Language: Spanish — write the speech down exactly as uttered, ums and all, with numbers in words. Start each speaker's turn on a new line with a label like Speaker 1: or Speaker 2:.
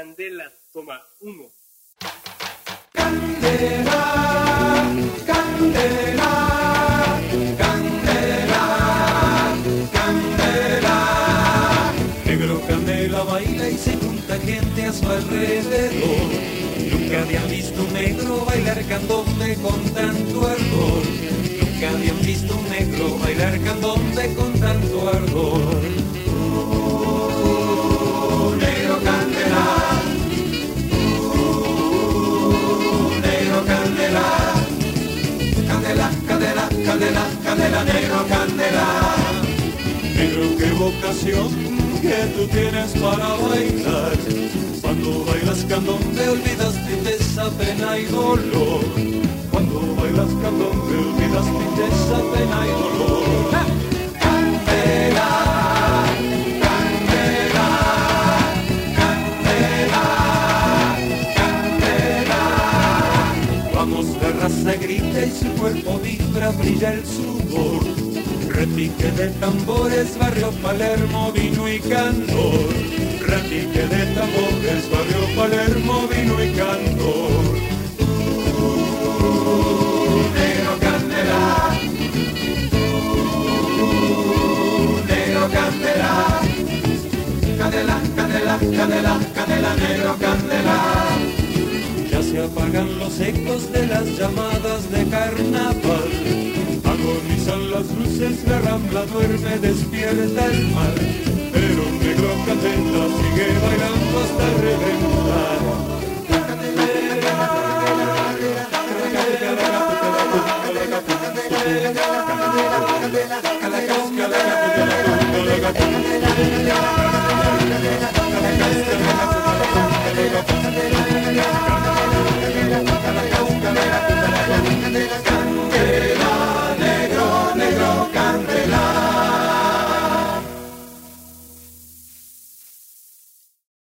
Speaker 1: Candela, toma uno.
Speaker 2: Candela, candela, candela, candela. Negro candela baila y se junta gente a su alrededor. Nunca habían visto un negro bailar candombe con tanto ardor. Nunca habían visto un negro bailar candombe con tanto ardor. Uh, negro candela. Candela, candela, candela, candela, negro, candela. Negro, qué vocación que tú tienes para bailar. Cuando bailas candombe olvidas tristeza, pena y dolor. Cuando bailas candombe olvidas tristeza, pena y dolor. Candela, candela, candela, candela. Vamos, la raza grita y su cuerpo vibra, brilla el sudor. Repique de tambores, barrio Palermo, vino y candor. Repique de tambores, barrio Palermo, vino y candor. Uh, negro candela. Uh, negro candela. Candela, candela, candela, candela, negro candela. Ya se apagan los ecos de las llamadas de carnaval. Agonizan las luces, la rambla duerme, despierta el mar. Pero un negro candela sigue bailando hasta